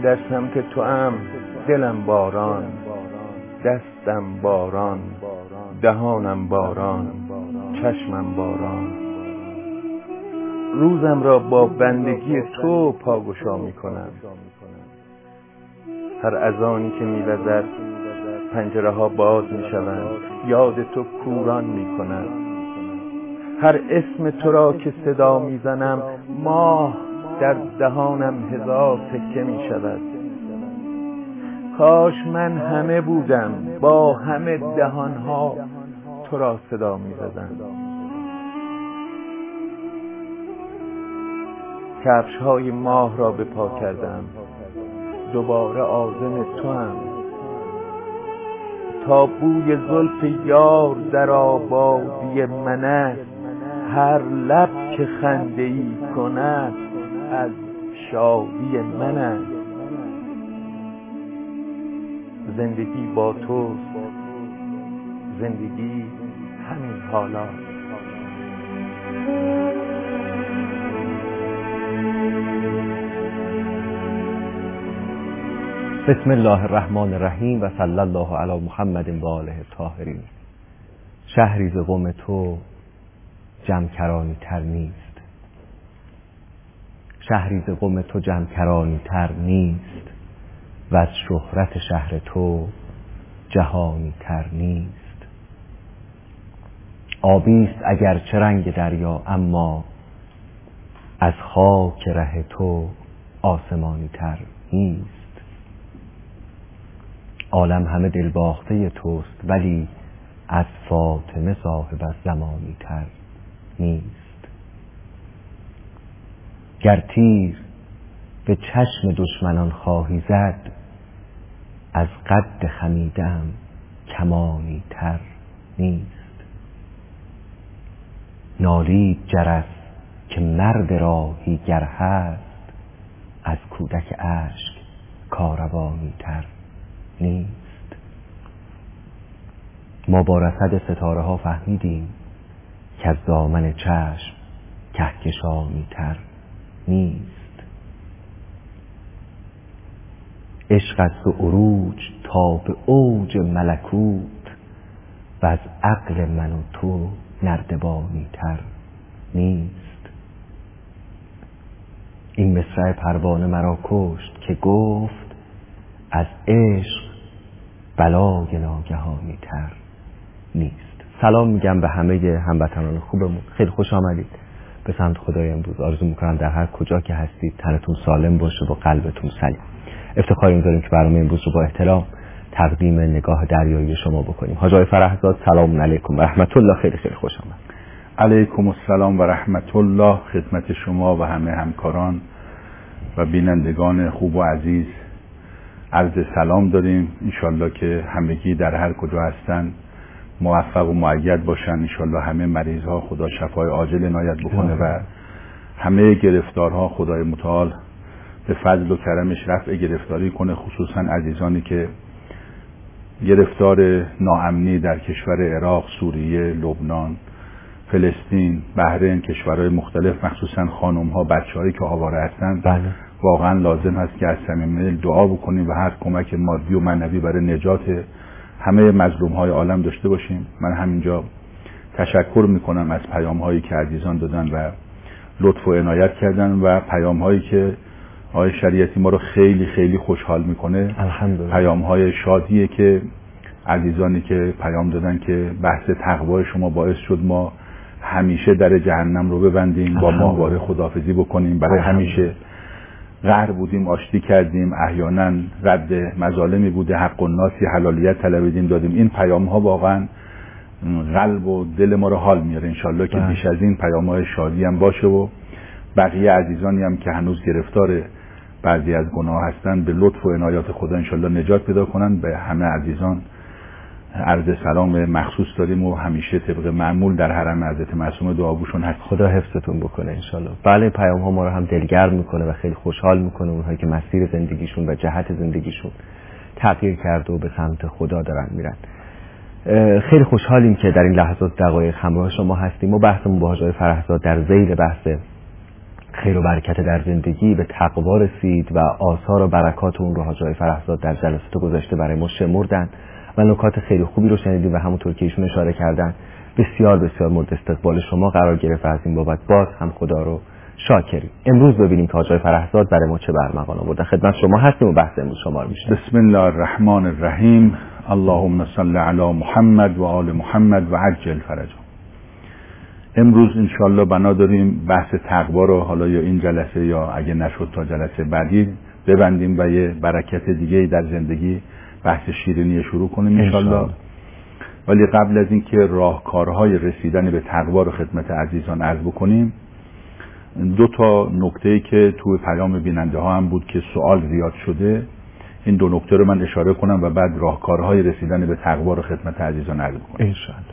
در سمت تو ام، دلم باران، دستم باران، دهانم باران، چشمم باران. روزم را با بندگی تو پاگشا می کنم. هر اذانی که می وزد پنجره ها باز می شوند، یاد تو کوران می کنم. هر اسم تو را که صدا می زنم، ماه در دهانم هزار تکه می شود. کاش من همه بودم، با همه دهانها تو را صدا می زدم. کفش های ماه را به پا کردم، دوباره عازم تو هم. تا بوی زلف یار در آبادی من است، هر لب که خنده ای کند از شادی من است. زندگی با توست، زندگی همین حالا. بسم الله الرحمن الرحیم و صلی الله علی محمد و آله الطاهرین. شهری ز قم تو جمکرانی تر نیست، شهری ز قم تو جمکرانی تر نیست، و از شهرت شهر تو جهانی تر نیست. آبیست اگر چه رنگ دریا، اما از خاک ره تو آسمانی تر نیست. عالم همه دل باخته توست، ولی از فاطمه صاحب از زمانی تر نیست. گر تیر به چشم دشمنان خواهی زد، از قد خمیده‌ام کمانی تر نیست. نالید جرس که مرد راهی گر هست، از کودک اشک کاروانی تر نیست. ما با رصد ستاره ها فهمیدیم که از دامن چشم کهکشانی تر نیست. عشق است و عروج تا به اوج ملکوت، و از عقل من و تو نردبانی تر نیست. این مصرع پروانه مرا کشت که گفت، از عشق بلای ناگهانی تر نیست. سلام میگم به همه هموطنان خوبمون. خیلی خوش آمدید به سمت خدای امروز. آرزو میکنم در هر کجا که هستید تنتون سالم باشه و قلبتون سلیم. افتخار می‌داریم که برنامه امروز رو با احترام تقدیم نگاه دریایی شما بکنیم. حاج آقای فرهزاد سلام علیکم و رحمت الله. خیلی خیلی خوش آمد. علیکم السلام و رحمت الله خدمت شما و همه همکاران و بینندگان خوب و عزیز. عرض سلام داریم. انشالله که همگی در هر کجا هستن موفق و مؤید باشن. انشالله همه مریض ها خدا شفای عاجل عنایت بکنه و همه گرفتارها خدای متعال به فضل و کرمش رفع گرفتاری کنه، خصوصا عزیزانی که گرفتار ناامنی در کشور عراق، سوریه، لبنان، فلسطین، بحرین، کشورهای مختلف، مخصوصا خانم ها، بچه هایی که آواره هستن. بله. واقعا لازم هست که از صمیم دل دعا بکنیم و هر کمک مادی و معنوی برای نجات همه مظلوم های عالم داشته باشیم. من همینجا تشکر میکنم از پیام هایی که عزیزان دادن و لطف و عنایت کردن و پیام هایی که آقای شریعتی ما رو خیلی خیلی خوشحال میکنه. الحمدلله. پیام های شادیه که عزیزانی که پیام دادن که بحث تقوای شما باعث شد ما همیشه در جهنم رو ببندیم، با ماهواره خداحافظی بکنیم، برای همیشه قهر بودیم، آشتی کردیم، احیانا رد مظالمی بوده، حق الناسی، حلالیت طلبیدیم، دادیم. این پیام ها واقعا قلب و دل ما رو حال میاره. انشالله که بیش از این پیام های شادی هم باشه و بقیه عزیزانی هم که هنوز گرفتار بعضی از گناه هستن به لطف و عنایات خدا انشالله نجات پیدا کنن. به همه عزیزان عرض سلام مخصوص داریم و همیشه طبق معمول در حرم حضرت معصومه دعاگوشون هست. خدا حفظتون بکنه انشالله. بله، پیام ها ما رو هم دلگرم میکنه و خیلی خوشحال میکنه. اونهایی که مسیر زندگیشون و جهت زندگیشون تغییر کرده و به سمت خدا دارن میرن. خیلی خوشحالیم که در این لحظات دقایق همراه شما هستیم و بحثمون با حاج آقای فرهزاد در ذیل بحث خیر و برکت در زندگی، به تقوا رسید و آثار و برکات اون رو حاج آقای فرهزاد در جلسات گذشته برای ما شمردن و نکات خیلی خوبی رو شنیدیم و همونطور که ایشون اشاره کردن بسیار بسیار مورد استقبال شما قرار گرفت. از این بابت باز هم خدا رو شاکریم. امروز ببینیم که حاج آقای فرهزاد برای ما چه برمغان آوردن. خدمت شما هستیم و بحث امروز شما رو میشنویم. بسم الله الرحمن الرحیم. اللهم صل علی محمد و آل محمد و عجل فرجهم. امروز انشالله بنا داریم بحث تقوا رو حالا یا این جلسه یا اگه نشد تا جلسه بعدی ببندیم و یه برکت دیگه در زندگی بحث شیرینی شروع کنیم انشالله. ولی قبل از اینکه راهکارهای رسیدن به تقوا رو خدمت عزیزان عرض بکنیم، دو تا نکته‌ای که توی پیام بیننده ها هم بود که سوال زیاد شده، این دو نکته رو من اشاره کنم و بعد راهکارهای رسیدن به تقوا رو خدمت عزیزان عرض بکنم انشالله.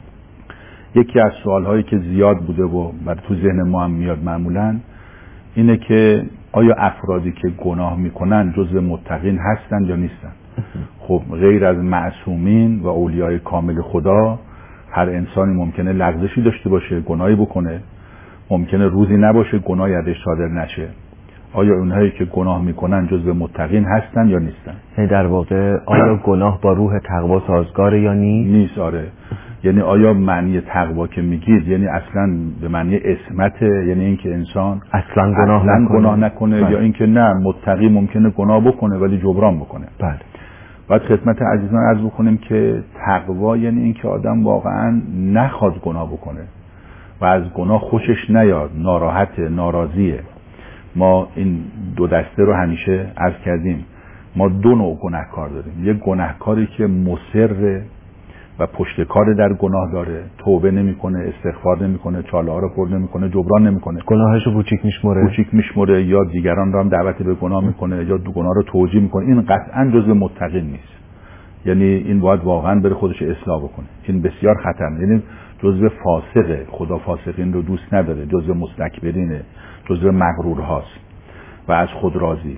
یکی از سوالهایی که زیاد بوده و تو ذهن ما هم میاد معمولاً اینه که آیا افرادی که گناه میکنن جزو متقین هستن یا نیستن؟ خب غیر از معصومین و اولیای کامل خدا هر انسانی ممکنه لغزشی داشته باشه، گناهی بکنه، ممکنه روزی نباشه گناهی ازش صادر نشه. آیا اونهایی که گناه میکنن جزو متقین هستن یا نیستن؟ یعنی در واقع آیا گناه با روح تقوا سازگاره یا نیست؟ آره. یعنی آیا معنی تقوا که میگید یعنی اصلا به معنی عصمته، یعنی اینکه انسان اصلا گناه نکنه یا اینکه نه متقی ممکنه گناه بکنه ولی جبران بکنه؟ بله. باید خدمت عزیزان عرض بکنیم که تقوا یعنی اینکه آدم واقعا نخواد گناه بکنه و از گناه خوشش نیاد، ناراحته، ناراضیه. ما این دو دسته رو همیشه عرض کردیم، ما دو نوع گناهکار داریم. یک گناهکاری که مصر و پشتکار در گناه داره، توبه نمیکنه، استغفار نمیکنه، چاله ها رو پر نمیکنه، جبران نمیکنه، گناهشو کوچیک میشمره یا دیگران رو هم دعوت به گناه میکنه یا دو گناه رو توجیه میکنه. این قطعا جزو متقین نیست. یعنی این باید واقعا بره خودش اصلاح بکنه. این بسیار خطرناکه. یعنی جزو فاسقه. خدا فاسقین رو دوست نداره. جزو مستکبرینه، جزو مغرورهاست و از خود راضی،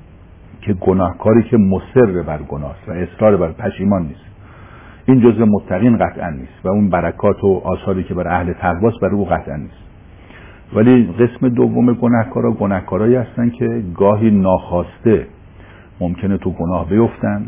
که گناهکاری که مصر بر گناهست و اصرار بر پشیمان نیست. این جزء متقین قطعا نیست و اون برکات و آثاری که بر اهل تقواست برای او قطعا نیست. ولی قسم دوم گناهکارایی هستن که گاهی ناخواسته ممکنه تو گناه بیفتن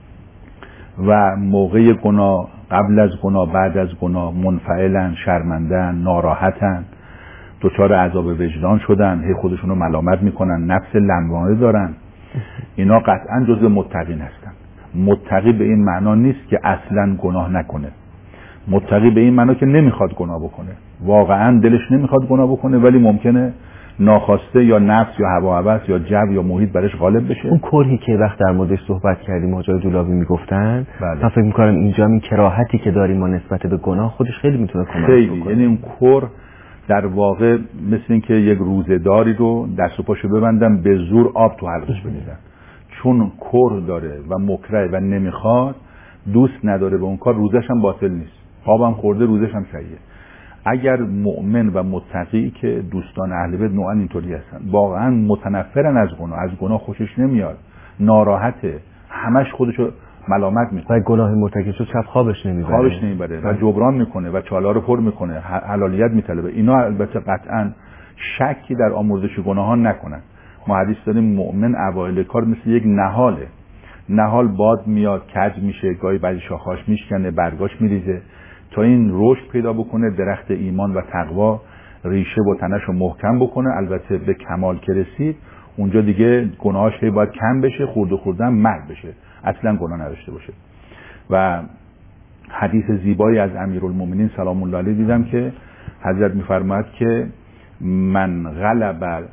و موقع گناه، قبل از گناه، بعد از گناه منفعلن، شرمندن، ناراحتن، دچار عذاب وجدان شدن، هی خودشون رو ملامت میکنن، نفس لوامه دارن. اینا قطعا جزء متقین هستن. متقی به این معنا نیست که اصلا گناه نکنه. متقی به این معنا که نمیخواد گناه بکنه، واقعا دلش نمیخواد گناه بکنه ولی ممکنه ناخواسته یا نفس یا هوا و هوس یا جو یا محیط برش غالب بشه. اون کرهی که وقت در موردش صحبت کردیم آقای دولابی میگفتن، بله. من فکر میکنم اینجا این کراهتی که داریم ما نسبت به گناه خودش خیلی میتونه کمک بکنه. یعنی اون کر در واقع مثل این که یک روزه‌داری رو دست و پاشو ببندن به زور آب تو حلقش بریزن، چون کر داره و مکره و نمیخواد، دوست نداره به اون کار، روزش هم باطل نیست، آبم خورده روزش هم صحیحه. اگر مؤمن و متقی که دوستان اهل بیت نوعا اینطوری هستن، واقعا متنفرن از گناه خوشش نمیاد، ناراحته، همش خودشو ملامت میکنه و گناه مرتکب شد شب خوابش نمیبره و جبران میکنه و چالا رو پر میکنه، حلالیت میطلبه. اینا البته قطعا شکی در آمرزش گناهان نکنن. ما حدیث داریم مؤمن اوایل کار مثل یک نهاله. نهال باد میاد، کج میشه، گاهی بعضی شاخه‌اش میشکنه، برگاش میریزه تا این رشد پیدا بکنه، درخت ایمان و تقوا ریشه و تنش رو محکم بکنه. البته به کمال که رسید اونجا دیگه گناهاش باید کم بشه، خورده مرگ بشه، اصلا گناه نداشته باشه. و حدیث زیبایی از امیرالمومنین سلام الله علیه دیدم که حضرت میفرماید که من غلب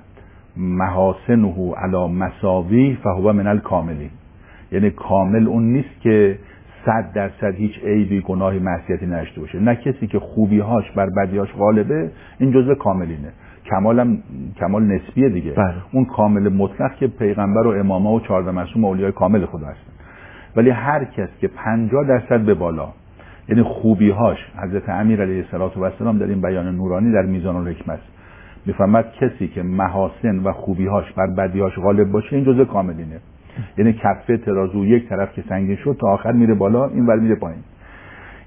محاسنه علی مساوی فهو من الکاملین. یعنی کامل اون نیست که 100% هیچ عیبی، گناهی، معصیتی نداشته باشه، نه کسی که خوبی‌هاش بر بدی‌هاش غالبه این جزء کاملینه. کمال نسبیه دیگه. بله. اون کامل مطلق که پیغمبر و اماما و 14 معصوم اولیای کامل خدا هستن. ولی هر کس که 50% به بالا، یعنی خوبی‌هاش، حضرت امیر علیه السلام در این بیان نورانی در میزان الحکمت میفرماید کسی که محاسن و خوبی‌هاش بر بدی‌هاش غالب باشه این جزء کاملینه. یعنی کفه ترازو یک طرف که سنگین شد تا آخر میره بالا، این ور میره پایین.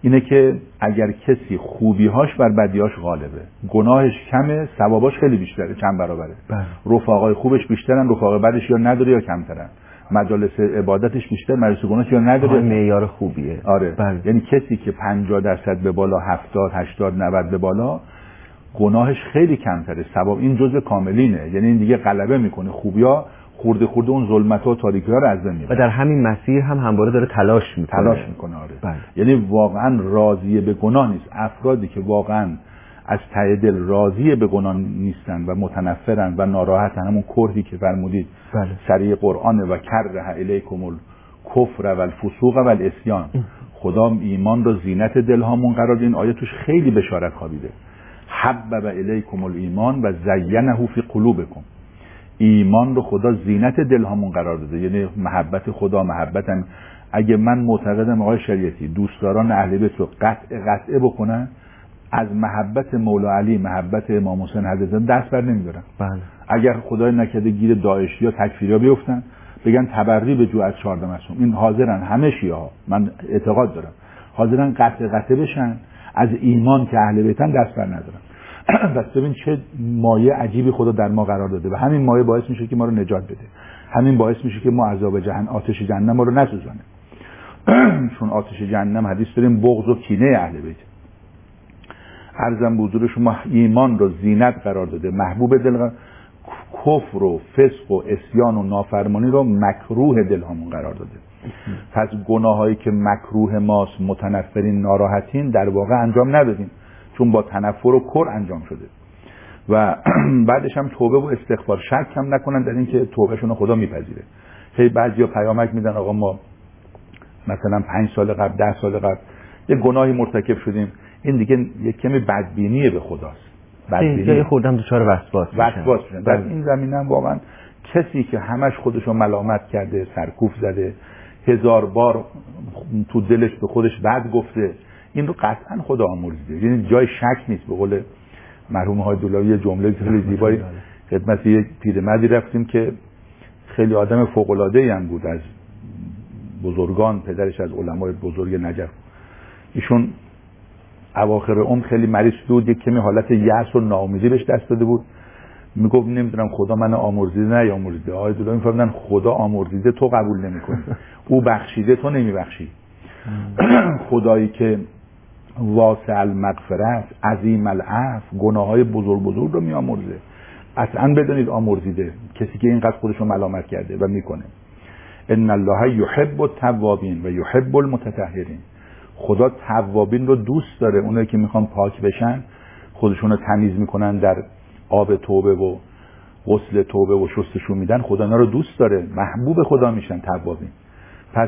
اینه که اگر کسی خوبیهاش بر بدیهاش غالبه، گناهش کمه، ثواباش خیلی بیشتره، چند برابره. رفقای خوبش بیشترن، رفقای بدش یا نداره یا کمترن. مجالس عبادتش بیشتر، مجالس گناهش یا نداره. معیار خوبیه. آره. یعنی کسی که 50% به بالا، 70 80 90 به بالا، گناهش خیلی کمتره، ثواب این جزء کاملینه. یعنی این دیگه غلبه میکنه، خوبیا خورده اون ظلمت‌ها و تاریکی‌ها رو از بین میبره. و در همین مسیر هم همواره داره تلاش میکنه. آره. یعنی واقعا راضی به گناه نیست. افرادی که واقعا از ته دل راضی به گناه نیستن و متنفرن و ناراحتن، همون کرهی که فرمودید سریع قرآن و کره الیکم الکفر و الفسوق و العصیان. خدا ایمان رو زینت دلهامون قرار داد. این آیه توش خیلی بشارت خوابیده. حبب الیکم الایمان و زینه فی قلوبکم. ایمان رو خدا زینت دلهامون قرار داده، یعنی محبت خدا، محبتن. اگه من معتقدم آقای شریعتی دوستداران اهل بیت رو قطعه بکنن، از محبت مولا علی، محبت امام حسین حضرت دست بر نمیدارن. اگر خدای نکرده گیر داعشی یا تکفیریا بیفتن، بگن تبری به جو از 14 معصوم، این حاضرن همه شیعه ها، من اعتقاد دارم حاضرن قطعه بشن، از ایمان که اهل بیتن دست بر ندارن. بس ببین چه مایه عجیبی خدا در ما قرار داده و همین مایه باعث میشه که ما رو نجات بده. همین باعث میشه که ما عذاب جهنم، آتش جهنم ما رو نسوزانه. چون آتش جهنم حدیث داریم بغض و کینه اهل بیت. عرضم به حضور شما ایمان رو زینت قرار داده، محبوب دل، کفر و فسق و عصیان و نافرمانی رو مکروه دلهامون قرار داده. پس گناهایی که مکروه ماست، متنفرین، ناراحتین، در واقع انجام ندادیم، چون با تنفر و کر انجام شده. و بعدش هم توبه و استغفار، شک هم نکنن در این که توبهشون رو خدا میپذیره. خیلی بعضیا پیامک میدن آقا ما مثلا 5 سال قبل، 10 سال قبل یه گناهی مرتکب شدیم، این دیگه یک کمی بدبینیه به خداست. بدبینی خودم دچار وسواس میشن. در این زمینه هم واقعا کسی که همش خودشو ملامت کرده، سرکوف زده، 1000 بار تو دلش به خودش بد گفته، این رو قطعا خدا آمرزیده. یعنی جای شک نیست. به قول مرحوم های دولایی جمله خیلی زیبایی خدمت یک پیرمردی رفتیم که خیلی آدم فوق العاده ای هم بود، از بزرگان، پدرش از علمای بزرگ نجف. ایشون اواخر عمر خیلی مریض بود، یک کمی حالت یأس و ناامیدی بهش دست داده بود. میگفت نمیدونم خدا من آمرزیده نه یا آمرزیده. آقای دولایی میفهمیدن خدا آمرزیده تو قبول نمیکنی، او بخشیده تو نمیبخشی. خدایی که واسع المغفرت، عظیم العفو، گناههای بزرگ رو میامرزه. اصلا بدونید آمرزیده کسی که اینقدر خودشو ملامت کرده و میکنه. ان الله یحب التوابین و یحب المتطهرین. خدا توابین رو دوست داره، اونایی که میخوان پاک بشن، خودشون رو تمیز میکنن، در آب توبه و غسل توبه و شستشو میدن، خدا اینا رو دوست داره، محبوب خدا میشن توابین. پس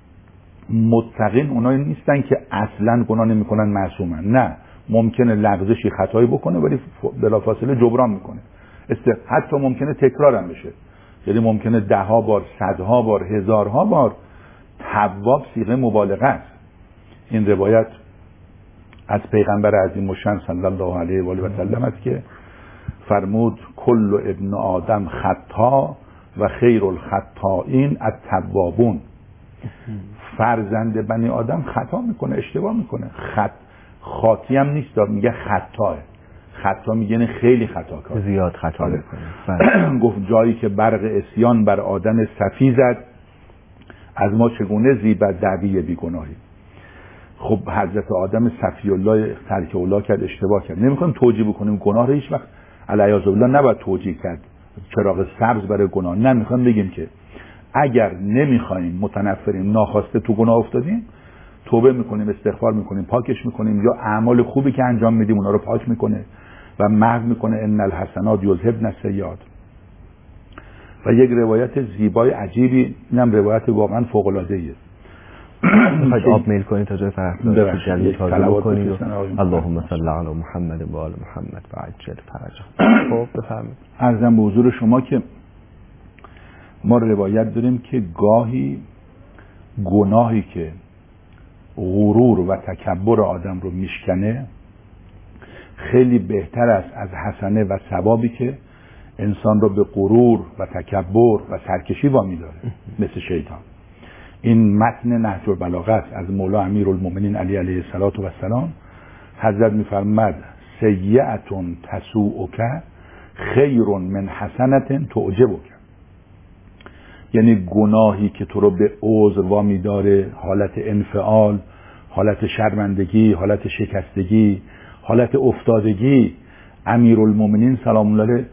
متقین اونایی نیستن که اصلا گناه نمیکنن، معصومن. نه، ممکنه لغزشی خطایی بکنه ولی بلافاصله جبران میکنه. حتی ممکنه تکرار هم بشه، یعنی ممکنه 10 بار، 100 بار، 1000 بار. تواب صیغه مبالغه است. این روایت از پیغمبر عظیم الشان صلی الله علیه و آله و سلم است که فرمود کل ابن آدم خطا و خیر الخطائین التوابون. فرزند بنی آدم خطا میکنه، اشتباه میکنه، خاطی هم نیست، میگه خطاه. خطا میگه خیلی خطا کار، زیاد خطا میکنه. گفت جایی که برق عصیان بر آدم صفی زد، از ما چگونه زیبد دعوی بیگناهی. خب حضرت آدم صفی الله ترک اولا کرد، اشتباه کرد. نمیخوایم توجیه بکنیم گناه رو، هیچ وقت علیاذ بالله نباید توجیه کرد، چراغ سبز برای گناه. نه، میخوایم بگیم که اگر نمیخوایم، متنفریم، ناخواسته تو گناه افتادیم، توبه میکنیم، استغفار میکنیم، پاکش میکنیم، یا اعمال خوبی که انجام میدیم اونا رو پاک میکنه و محو میکنه. ان الحسنات یذهبن السیئات. و یک روایت زیبای عجیبی، اینم روایت واقعا فوق العاده ایه. میخواید آب میل کنید تا جای فرق جلوه تازه کنید. اللهم صل علی محمد و آل محمد و عجل فرجهم. خب بفرمایید. عرضم به حضور شما که ما روایت داریم که گاهی گناهی که غرور و تکبر آدم رو میشکنه خیلی بهتر است از حسنه و ثوابی که انسان رو به غرور و تکبر و سرکشی وامی داره، مثل شیطان. این متن نهج البلاغه است از مولا امیرالمومنین علی علیه السلام. حضرت میفرماد سیئة تسوءک خیر من حسنة تعجبک، یعنی گناهی که تو رو به عذر وامی داره، حالت انفعال، حالت شرمندگی، حالت شکستگی، حالت افتادگی. امیرالمومنین سلام الله علیه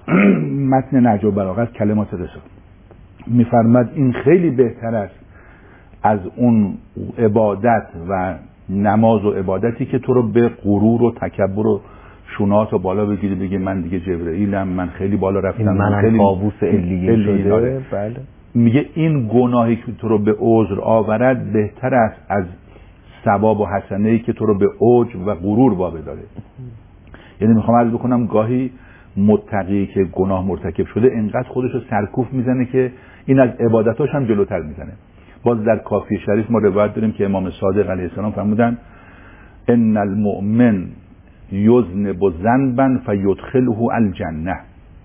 متن نهج البلاغه کلمات رسول میفرماد این خیلی بهتر است از اون عبادت و نماز و عبادتی که تو رو به غرور و تکبر و شونات و بالا بگیری، بگی من دیگه جبرئیلم، من خیلی بالا رفتم، من خیلی قابوس علیین شده. بله. میگه این گناهی که تو رو به عذر آورد بهتر است از ثواب و حسنه‌ای که تو رو به عجب و غرور وابداره. یعنی میخوام عرض بکنم گاهی متقی که گناه مرتکب شده انقدر خودشو سرکوف میزنه که این از عبادتاش هم جلوتر میزنه. باز در کافی شریف ما روایت داریم که امام صادق علیه السلام فرمودن ان المؤمن یذنب ذنبا فیدخله الجنه.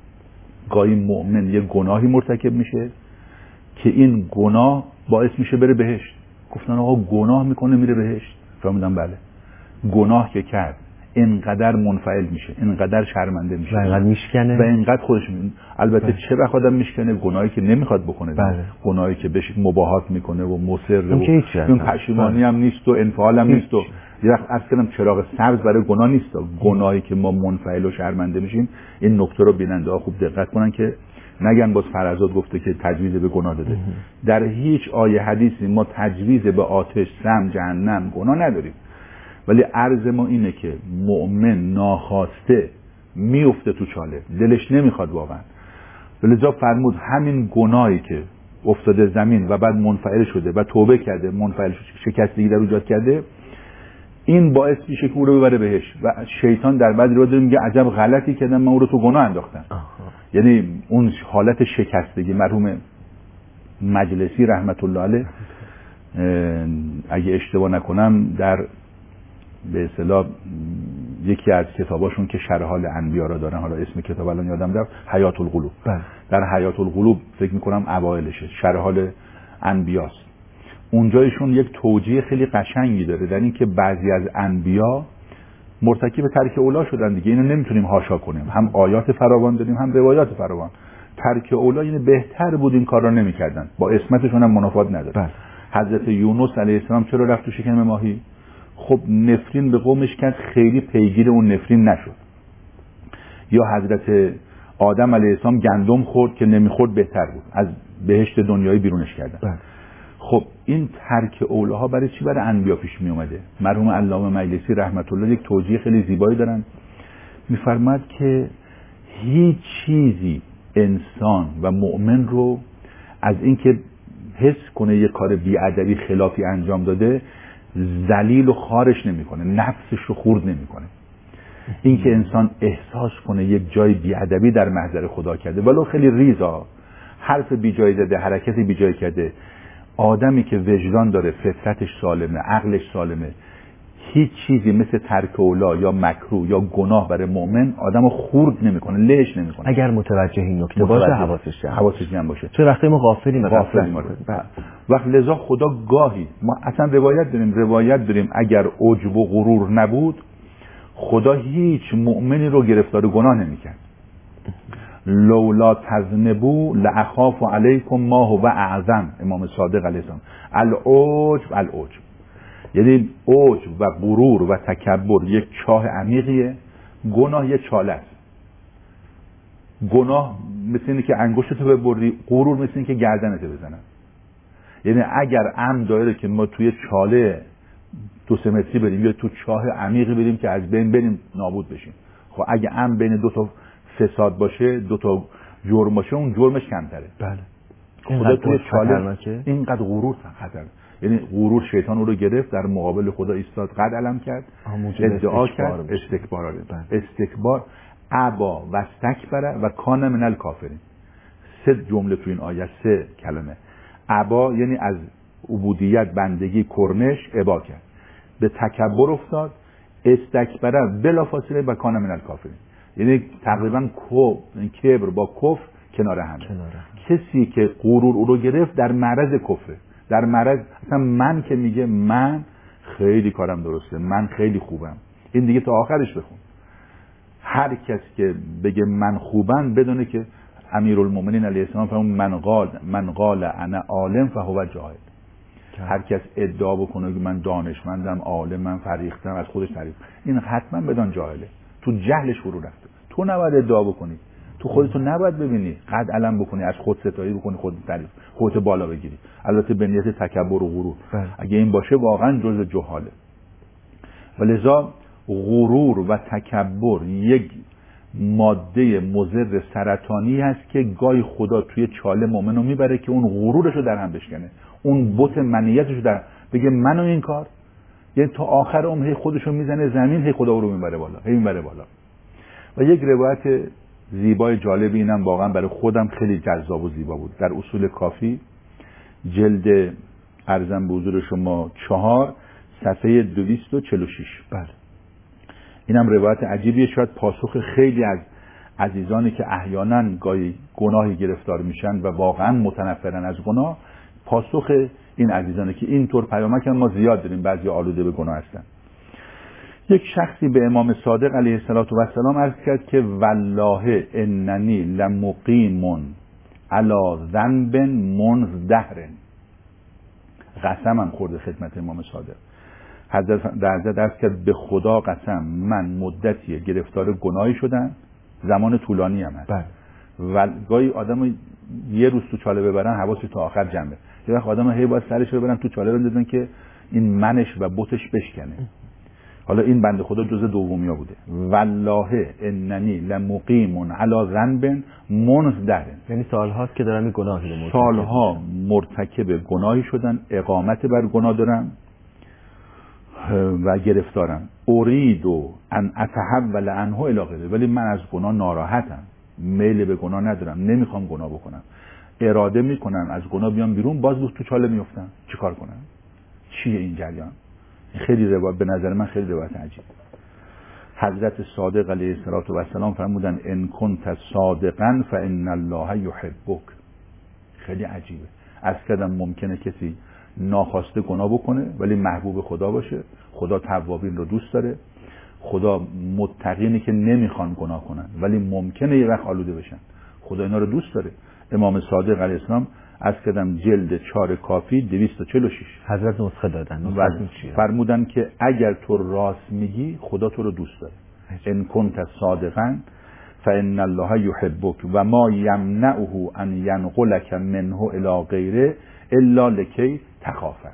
گاهی مؤمن یه گناهی مرتکب میشه که این گناه باعث میشه بره بهشت. گفتن آقا گناه میکنه میره بهشت؟ فرمودن بله. گناه که کرد اینقدر منفعل میشه، اینقدر شرمنده میشه و اینقدر میشکنه و اینقدر خودش البته چه وقت آدم میشکنه؟ گناهی که نمیخواد بکنه، گناهی که بهش مباهات میکنه و مصر و اون پشیمانی هم نیست و انفعال هم نیست و یه وقت اصلا چراغ سبز برای گناه نیست. گناهی که ما منفعل و شرمنده میشیم، این نکته رو بیننده ها خوب دقت کنن که نگن باز فرزاد گفته که تجویز به گناه داده. در هیچ آیه حدیثی ما تجویز به آتش، سم، جهنم، گناه نداریم. ولی عرض ما اینه که مؤمن ناخواسته میفته تو چاله، دلش نمیخواد واقعا. ولذا فرمود همین گناهی که افتاده زمین و بعد منفعل شده و توبه کرده، منفعل شکستگی در ایجاد کرده، این باعث میشه که او رو ببره بهش. و شیطان در بعد رو داره میگه عجب غلطی کردم من او رو تو گناه انداختم. یعنی اون حالت شکستگی. مرحوم مجلسی رحمت الله علیه اگه اشتباه نکنم در به اصطلاح یکی از کتاباشون که شرح حال انبیا را دارن، حالا اسم کتاب الان یادم رفت، حیات القلوب. در حیات القلوب فکر میکنم اوایلشه، شرح حال انبیاست. اونجایشون یک توجیه خیلی قشنگی داره در این که بعضی از انبیا مرتکب ترک اولا شدن دیگه. اینو نمیتونیم حاشا کنیم، هم آیات فراوان داریم هم روایات فراوان. ترک اولا یعنی بهتر بود این کار را نمیکردن، با اسمتشون هم منافات نداره. حضرت یونس علیه السلام چرا رفت تو شکم ماهی؟ خب نفرین به قومش کرد، خیلی پیگیر اون نفرین نشد. یا حضرت آدم علیه السلام گندم خورد که نمیخورد بهتر بود، از بهشت دنیایی بیرونش کردن. خب این ترک اولاها برای چی برای انبیا پیش می اومده؟ مرحوم علامه مجلسی رحمت الله یک توجیه خیلی زیبایی دارن، میفرماد که هیچ چیزی انسان و مؤمن رو از اینکه حس کنه یک کار بی‌ادبی خلافی انجام داده ذلیل و خارش نمیکنه، نفسش رو خورد نمیکنه. اینکه انسان احساس کنه یک جای بی‌ادبی در محضر خدا کرده، ولو خیلی ریزا، حرف بی‌جای زده، حرکت بی‌جای کرده، آدمی که وجدان داره، فطرتش سالمه، عقلش سالمه، هیچ چیزی مثل ترک اولا یا مکروه یا گناه برای مؤمن آدمو خورد نمیکنه، لهش نمیکنه. اگر متوجه این نکته باشه، حواسش جمع باشه. چه وقتی ما غافلیم وقت لذا خدا گاهی، ما اصلا روایت داریم اگر عجب و غرور نبود خدا هیچ مؤمنی رو گرفتار گناه نمیکرد. لولا تذنبوا لاخاف علیکم ما هو اعظم. امام صادق علیه السلام العجب یعنی عجب و غرور و تکبر یک چاه عمیقیه، گناه یک چاله است. گناه مثل اینه که انگشتتو ببری، غرور مثل اینه که گردنتو بزنن. یعنی اگر عمد داره که ما توی چاله 2-3 متری بریم یا تو چاه عمیقی بریم که از بین بریم نابود بشیم، خب اگه عمد بین دو تا فساد باشه، دو تا جرم باشه، اون جرمش کمتره. بله. خدا توی چاله اینقدر غرور خطر، یعنی غرور شیطان او رو گرفت، در مقابل خدا ایستاد، قد علم کرد، ادعا کرد، استکبار، ابا و استکبر و کان من الکافرین. 3 جمله تو این آیه، 3 کلمه. ابا یعنی از عبودیت، بندگی، کرنش ابا کرد، به تکبر افتاد، استکبر بلافاصله و کان من الکافرین. یعنی تقریبا کبر با کفر کنار هم. کسی که غرور او رو گرفت در معرض کفره، در معرض اصلا من که میگه من خیلی کارم درسته، من خیلی خوبم، این دیگه تا آخرش بخون. هر کس که بگه من خوبم بدونه که امیرالمومنین علیه السلام فرمود من قال انا عالم فهو جاهل. هر کس ادعا بکنه که من دانشمندم، عالمم، فریختم، از خودش تعریف، این حتما بدان جاهله، تو جهلش فرو رفته. تو نباید ادعا بکنی، تو خودتو نباید ببینی، قد علم بکنی، از خود ستایی بکنی، خود تعریف، خودت بالا بگیری، البته به نیت تکبر و غرور. اگه این باشه واقعا جزء جهاله. ولذا غرور و تکبر یک ماده مضر سرطانی هست که گاهی خدا توی چاله مؤمنو میبره که اون غرورشو در هم بشکنه، اون بت منیتشو در بگه منو این کار، یعنی تا آخر عمر هی خودشو میزنه زمین، هی خدا رو میبره بالا، هی میبره بالا. و یک روایت زیبای جالب اینم واقعا برای خودم خیلی جذاب و زیبا بود، در اصول کافی جلد ارزم به حضور شما 4 صفحه 246. بله. اینم روایت عجیبیه، شاید پاسخ خیلی از عزیزانی که احیانا گاهی گناهی گرفتار میشن و واقعا متنفرن از گناه، پاسخ این عزیزانی که اینطور پیامک ما زیاد داریم، بعضی آلوده به گناه هستن. یک شخصی به امام صادق علیه السلام عرض کرد که والله اننی لمقیم علی ذنب منذ دهر. قسمم خورده خدمت امام صادق. حضرت عرض کرد به خدا قسم من مدتی گرفتار گناهی شدم، زمان طولانی هم هست. و گاهی آدم یه روز تو چاله ببرن حواسی تا آخر جمعه، یه وقت آدم هی باید سرش رو ببرن تو چاله بندازن که این منش و بتش بشکنه. حالا این بنده خدا جزء دومیا بوده. والله اننی لمقیم علی ذنب منذ دهر، یعنی سالهاست که دارم این گناهی رو مرتکب، سالها مرتکب گناهی شدن، اقامت بر گناه دارم و گرفتارم. اريد ان اتحول عنه الی غیره، ولی من از گناه ناراحتم، میل به گناه ندارم، نمیخوام گناه بکنم، اراده میکنم از گناه بیام بیرون، باز تو چاله میافتم، چیکار کنم؟ چیه این جریان؟ خیلی روایت به نظر من خیلی روایت عجیب. حضرت صادق علیه السلام فرمودن ان کنت صادقا فان الله یحبک. خیلی عجیبه. از کدام ممکنه کسی ناخواسته گناه بکنه ولی محبوب خدا باشه، خدا توابین رو دوست داره، خدا متقینی که نمیخوان گناه کنن ولی ممکنه یه وقت آلوده بشن، خدا اینا رو دوست داره. امام صادق علیه السلام از کدام جلد 4 کافی 246 حضرت نسخه دادن فرمودن که اگر تو راست میگی خدا تو رو دوست داره. ان کنت صادقا فان الله یحبک و ما یمنعه ان ینقلک منه الی غیره الا لکی تخافه.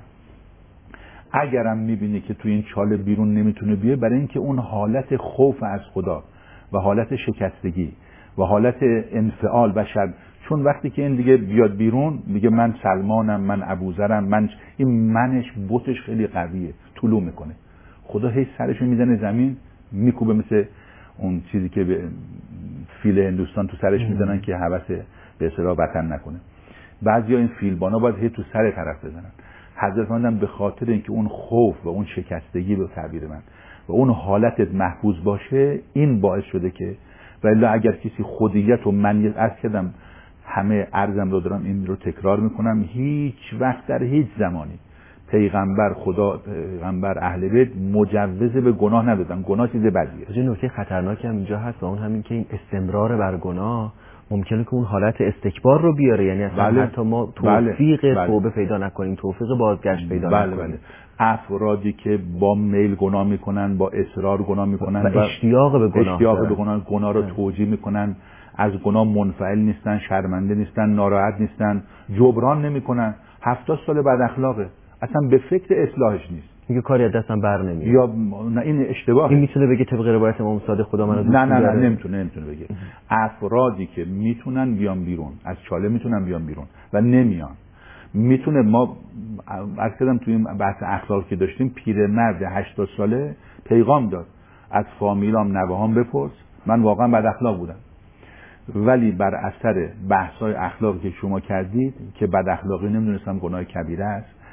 اگرم میبینی که تو این چاله بیرون نمیتونه بیه، برای اینکه اون حالت خوف از خدا و حالت شکستگی و حالت انفعال و شر، چون وقتی که این دیگه بیاد بیرون میگه من سلمانم، من ابوذرم، من، این منش بتش خیلی قویه، طلوع میکنه، خدا هی سرشو میزنه زمین، میکوبه، مثل اون چیزی که به فیل هندوستان تو سرش میزنن که هوس به اصطلاح وطن نکنه. بعضیا این فیلبانا باید هی تو سر طرف بزنن. حضرت فرمودن به خاطر اینکه اون خوف و اون شکستگی به تعبیر من و اون حالتت محفوظ باشه، این باعث شده که، ولی اگر کسی خودیت و منیت از کدم، همه عرضم رو دارم این رو تکرار میکنم، هیچ وقت در هیچ زمانی پیغمبر خدا، پیغمبر اهل بیت مجوز به گناه ندادن. گناه چیز بدیه. یه نکته خطرناکی هم اینجا هست و اون همین که این استمرار بر گناه ممکنه که اون حالت استکبار رو بیاره، یعنی اصلا حتی ما توفیق توبه پیدا نکنیم، توفیق بازگشت پیدا نکنیم. افرادی که با میل گناه میکنن، با اصرار گناه میکنن و اشتیاق به گناه گناه رو توجیه میکنن، از گناه منفعل نیستن، شرمنده نیستن، ناراحت نیستن، جبران نمیکنن، 70 سال بد اخلاقه، اصلا به فکر اصلاحش نیست، میگه کاری از دستم بر نمیاد، یا نه این اشتباهه. این میتونه بگه طبق روایت امام صادق خدا منو دوست داره؟ نه نمیتونه بگه. افرادی که میتونن بیان بیرون از چاله، میتونن بیان بیرون و نمیان، میتونه، ما عرض کردم توی این بحث اخلاق که داشتیم، پیرمرد 80 ساله پیغام داد از فامیلام، نوه‌هام بپرس، من واقعا بد اخلاق بودم، ولی بر اثر بحث‌های اخلاقی که شما کردید که بد اخلاقی نمیدونستم گناه کبیره است،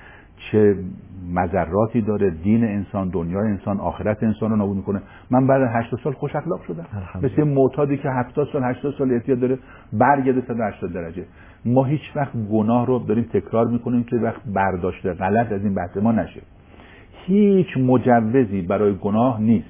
چه مضراتی داره، دین انسان، دنیای انسان، آخرت انسان رو نابود میکنه. من بعد 80 سال خوش اخلاق شدم، مثل معتادی که 70 سال 80 سال اعتیاد داره برگرده 180 درجه. ما هیچ وقت گناه رو داریم تکرار میکنیم که وقت برداشت غلط از این بحث ما نشه. هیچ مجوزی برای گناه نیست.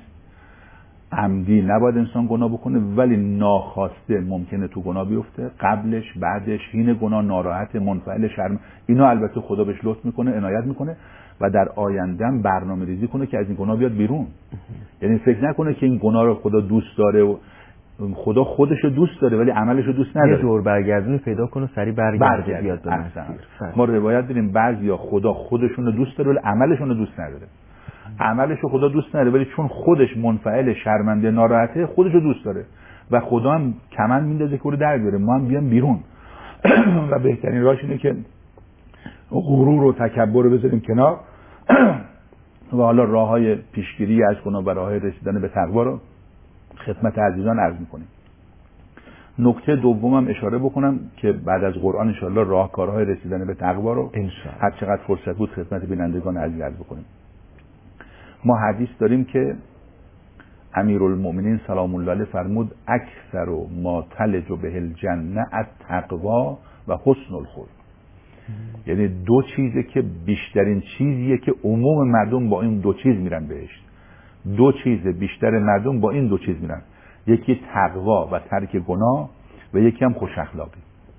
عمدی نباید انسان گناه بکنه، ولی ناخواسته ممکنه تو گناه بیفته، قبلش، بعدش، حین گناه ناراحت، منفعل، شرم، اینا البته خدا بهش لطف میکنه، عنایت میکنه و در آینده برنامه ریزی کنه که از این گناه بیاد بیرون. یعنی فکر نکنه که این گناه رو خدا دوست داره و خدا خودش رو دوست داره ولی عملش رو دوست نداره. یه دور برگردونی پیدا کنه سریع برگرده بیاد به مسیر. ما روایت داریم بعضیا خدا خودشون رو دوست داره ولی عملشون رو دوست نداره. عملش رو خدا دوست نداره ولی چون خودش منفعل، شرمنده، ناراحته، خودش رو دوست داره و خدا هم کمند میندازه که رو در بیاره، ما هم بیام بیرون. و بهترین راهش اینه که غرور و تکبر رو بذاریم کنار و حالا راههای پیشگیری از گناه و راههای رسیدن به تقوا رو خدمت عزیزان عرض میکنیم. نکته دومم اشاره بکنم که بعد از قرآن ان شاءالله راهکارهای رسیدن به تقوا رو هر چقدر فرصت بود خدمت بینندگان عزیز عرض بکنیم. ما حدیث داریم که امیرالمؤمنین سلام الله علیه فرمود اکثر ما تلج به الجنه التقوا و حسن الخلق. یعنی دو چیزه که بیشترین چیزیه که عموم مردم با این دو چیز میرن بهشت. دو چیز بیشتر مردم با این دو چیز میرن، یکی تقوا و ترک گناه و یکی هم خوش اخلاقی.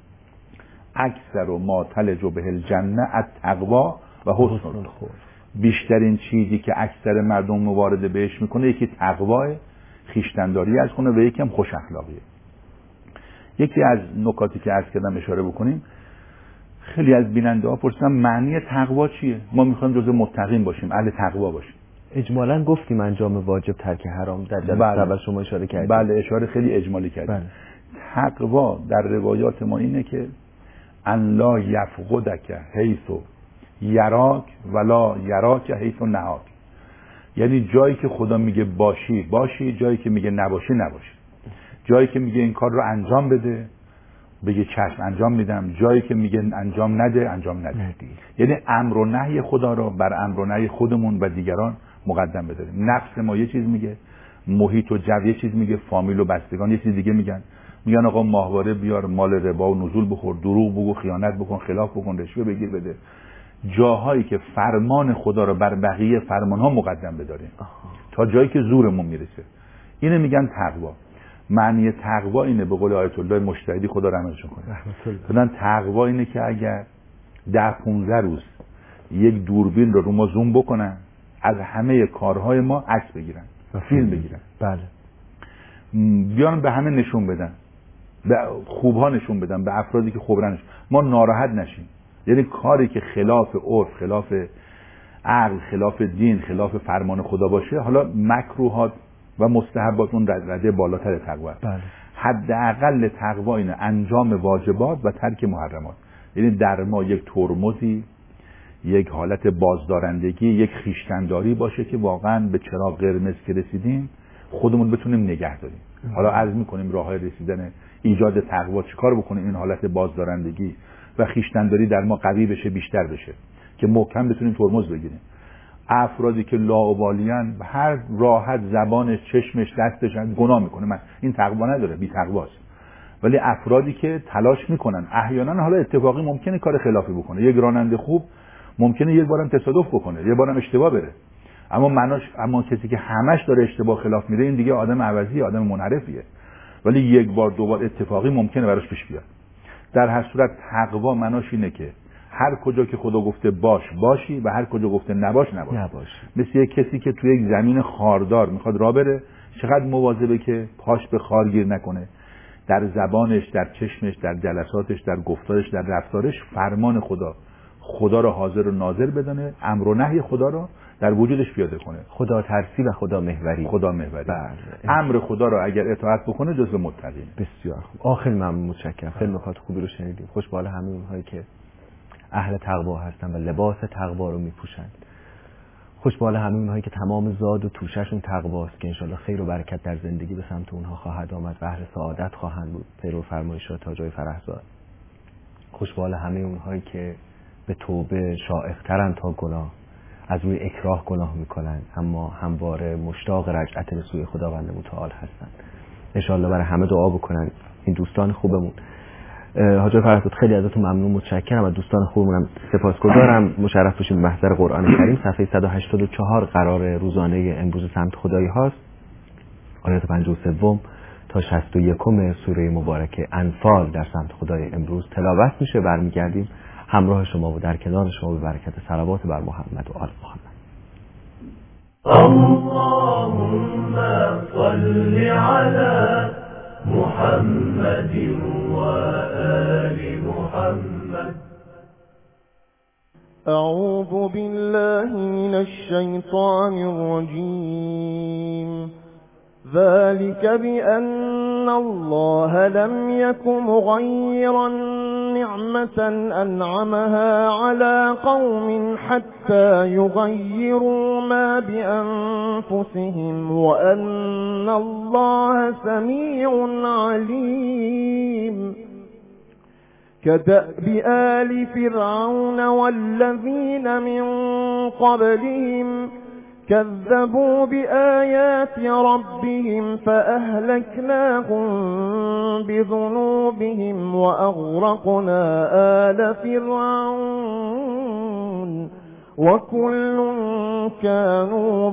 اکثر ما تلج به الجنه التقوا و حسن الخلق. بیشترین چیزی که اکثر مردم وارد بهش میکنه یکی تقوا، خویشتن‌داری از کنه و یکی هم خوش اخلاقیه. یکی از نکاتی که عرض کردم اشاره بکنیم، خیلی از بیننده ها پرسیدن معنی تقوا چیه؟ ما میخوایم جزء متقین باشیم، اهل تقوا باشیم. اجمالاً گفتیم انجام واجب، ترک حرام، در جلسه اول شما اشاره کردید. بله اشاره خیلی اجمالی کردید. بله. تقوا در روایات ما اینه که ان لا یفقدک حیث یراک ولا یراک حیث نهاک. یعنی جایی که خدا میگه باشی باشی، جایی که میگه نباشی نباشی. جایی که میگه این کار رو انجام بده بگه چشم انجام میدم، جایی که میگه انجام نده انجام نده. یعنی امر و نهی خدا رو بر امر و نهی خودمون و دیگران مقدم بداریم. نفس ما یه چیز میگه، محیط و جو یه چیز میگه، فامیل و بستگان یه چیز دیگه میگن آقا ماهواره بیار، مال ربا و نزول بخور، دروغ بگو، خیانت بکن، خلاف بکن، رشوه بگیر بده. جاهایی که فرمان خدا رو بر بقیه فرمانها مقدم بداریم تا جایی که زورمون میرسه، اینو میگن تقوا. معنی تقوا اینه، به قول آیت الله مجتهدی خدا رحمتشون کنه، تقوا اینه که اگر 10-15 روز یک دوربین رو ما زوم بکنن، از همه کارهای ما عکس بگیرن و فیلم بگیرن. بله. بیان به همه نشون بدن، به خوبها نشون بدن، به افرادی که خوب نشون، ما ناراحت نشیم. یعنی کاری که خلاف عرف، خلاف عقل، خلاف دین، خلاف فرمان خدا باشه، حالا مکروهات و مستحبات اون رده بالاتر تقوا. بله. حداقل تقوا اینه انجام واجبات و ترک محرمات. یعنی در ما یک ترمزی، یک حالت بازدارندگی، یک خویشتن‌داری باشه که واقعا به چراغ قرمز که رسیدیم خودمون بتونیم نگه داریم. حالا عرض می‌کنیم راههای رسیدن ایجاد تقوا چیکار بکنیم این حالت بازدارندگی و خویشتن‌داری در ما قوی بشه، بیشتر بشه که محکم بتونیم ترمز بگیریم. افرادی که لاابالیان، هر راحت زبانش، چشمش، دستش گناه میکنه، من این تقوا نداره، بی تقواست. ولی افرادی که تلاش میکنن، احیانا حالا اتفاقی ممکنه کار خلافی بکنه، یک راننده خوب ممکنه یک بارم تصادف بکنه، یک بارم اشتباه بره، اما کسی که همش داره اشتباه خلاف میره این دیگه آدم عوضی، آدم منحرفیه. ولی یک بار دو بار اتفاقی ممکنه براش پیش بیاد. در هر صورت تقوا معناش اینه که هر کجا که خدا گفته باش باشی و هر کجا گفته نباش نباشی. مثل یک کسی که توی یک زمین خاردار میخواد راه بره، چقدر مواظبه که پاش به خار گیر نکنه، در زبانش، در چشمش، در جلساتش، در گفتارش، در رفتارش فرمان خدا رو حاضر و ناظر بدانه، امر و نهی خدا رو در وجودش پیاده کنه. خدا ترسی و خدا محوری. امر خدا رو اگر اطاعت بکنه جزو متقین. بسیار خوب. آخر ممنون، متشکرم. خیلی نکات خوبی رو شنیدیم. خوشبال همه اونهایی که اهل تقوا هستن و لباس تقوا رو میپوشن. خوشبال همه اونهایی که تمام زاد و توششون تقواست که انشالله خیر و برکت در زندگی به سمت اونها خواهد آمد و اهل سعادت خواهند بود پیرو فرمایشات تاجای فرهزاد. خوشبال همه اونهایی که به توبه شائق‌ترن تا گناه، از روی اکراه گناه میکنن، اما همواره مشتاق رجعت به سوی خداوند متعال هستن. انشاءالله برای همه دعا بکنن این دوستان خوبمون. حاج فرزاد خیلی ازتون ممنون، متشکرم. از دوستان خوبمونم سپاسگزارم. مشرف باشید به محضر قرآن کریم. صفحه 184 قرار روزانه امروز سمت خدایی هاست. آیات 53 تا 61 سوره مبارکه انفال در سمت خدای امروز تلاوت میشه. برمیگردیم همراه شما و در کنار شما به برکت صلوات بر محمد و آل محمد. اللهم صل على محمد وآل محمد. أعوذ بالله من الشيطان الرجيم. ذلك بأن الله لم يك مغيرا نعمة أنعمها على قوم حتى يغيروا ما بأنفسهم وأن الله سميع عليم. كدأب آل فرعون والذين من قبلهم كذبوا بآيات ربهم فأهلكناهم بذنوبهم وأغرقنا آل فرعون وكل كانوا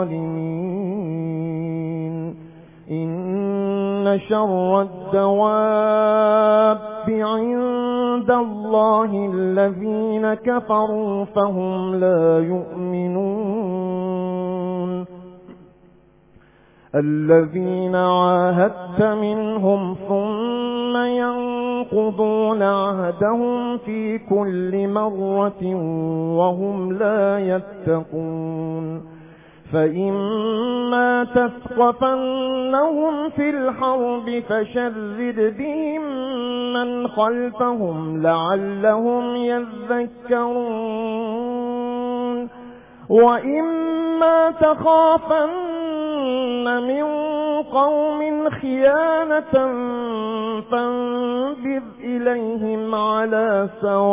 ظالمين. إن شر الدواب عند الله الذين كفروا فهم لا يؤمنون. الذين عاهدت منهم ثم ينقضون عهدهم في كل مرة وهم لا يتقون. فإما تثقفنهم في الحرب فشرد بهم من خلفهم لعلهم يذكرون. وإما تخافن من قوم خيانة فانبذ إليهم على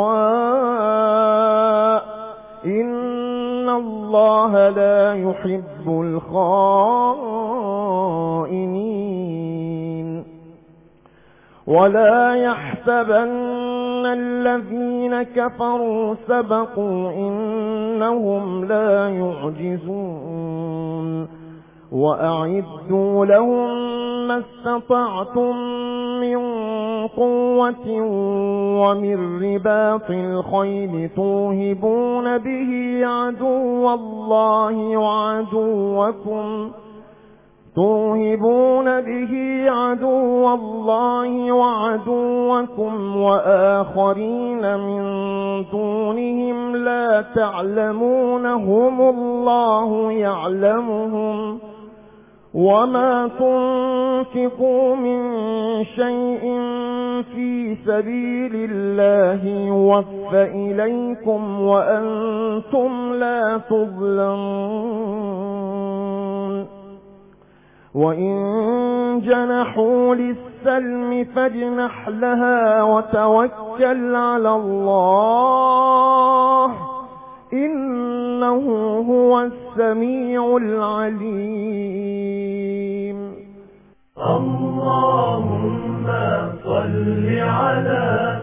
سواء إن الله لا يحب الخائنين. ولا يحسبن الذين كفروا سبقوا إنهم لا يعجزون. وأعدوا لهم ما استطعتم من قوة ومن رباط الخيل توهبون به عدو الله وعدوكم وآخرين من دونهم لا تعلمونهم الله يعلمهم. وما تنفقوا من شيء في سبيل الله يوفى إليكم وأنتم لا تظلمون. وإن جنحوا للسلم فاجنح لها وتوكل على الله إنه هو السميع العليم. اللهم صل على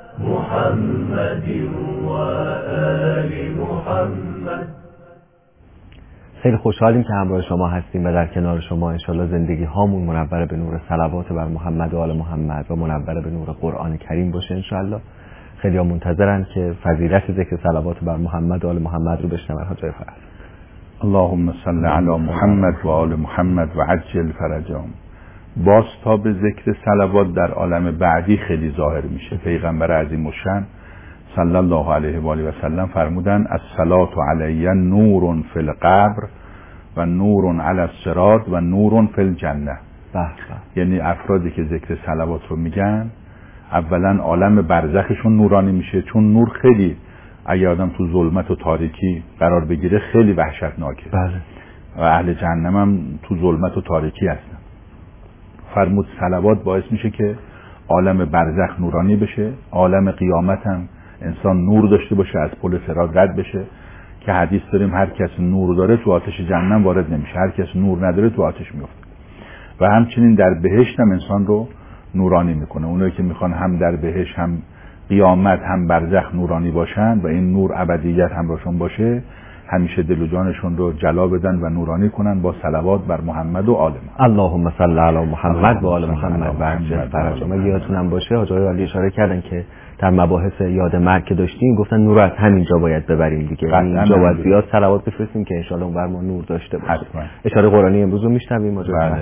محمد وآل محمد. خیلی خوشحالیم که همراه شما هستیم و در کنار شما. انشالله زندگی هامون منور به نور صلوات بر محمد و آل محمد و منور به نور قرآن کریم باشه انشالله. خیلی ها منتظرن که فضیلت ذکر صلوات بر محمد و آل محمد رو بشنون. حاج فرزاد اللهم صل علی محمد و آل محمد و عجل فرجهم. باز تا به ذکر صلوات در عالم بعدی خیلی ظاهر میشه. پیغمبر عظیم الشأن صلی الله علیه و آله و سلم فرمودن الصلاة علی نور فی القبر و نور علی الصراط و نور فی الجنه. یعنی افرادی که ذکر صلوات رو میگن اولا عالم برزخشون نورانی میشه، چون نور خیلی اگه آدم تو ظلمت و تاریکی قرار بگیره خیلی وحشتناکه. بله. و اهل جهنم هم تو ظلمت و تاریکی هستن. فرمود صلوات باعث میشه که عالم برزخ نورانی بشه، عالم قیامت هم انسان نور داشته باشه، از پل صراط رد بشه، که حدیث داریم هر کس نور داره تو آتش جهنم وارد نمیشه، هر کس نور نداره تو آتش میفته. و همچنین در بهشت هم انسان رو نورانی میکنه. اونایی که میخوان هم در بهشت هم قیامت هم برزخ نورانی باشن و این نور ابدیت همراهشون باشه، همیشه دل و جانشون رو جلا بدن و نورانی کنن با صلوات بر محمد و آل محمد. اللهم صل علی محمد و آل محمد و عجل فرجهم. اگه یادتونم باشه حاج آقای علی اشاره کردن که در مباحث یاد مرگ که داشتیم گفتن نور از همینجا باید ببریم دیگه، اینجا باید زیاد صلوات بفرستیم که ان شاء الله اونور ما نور داشته باشیم. اشاره قرآنی امروز رو میشنویم.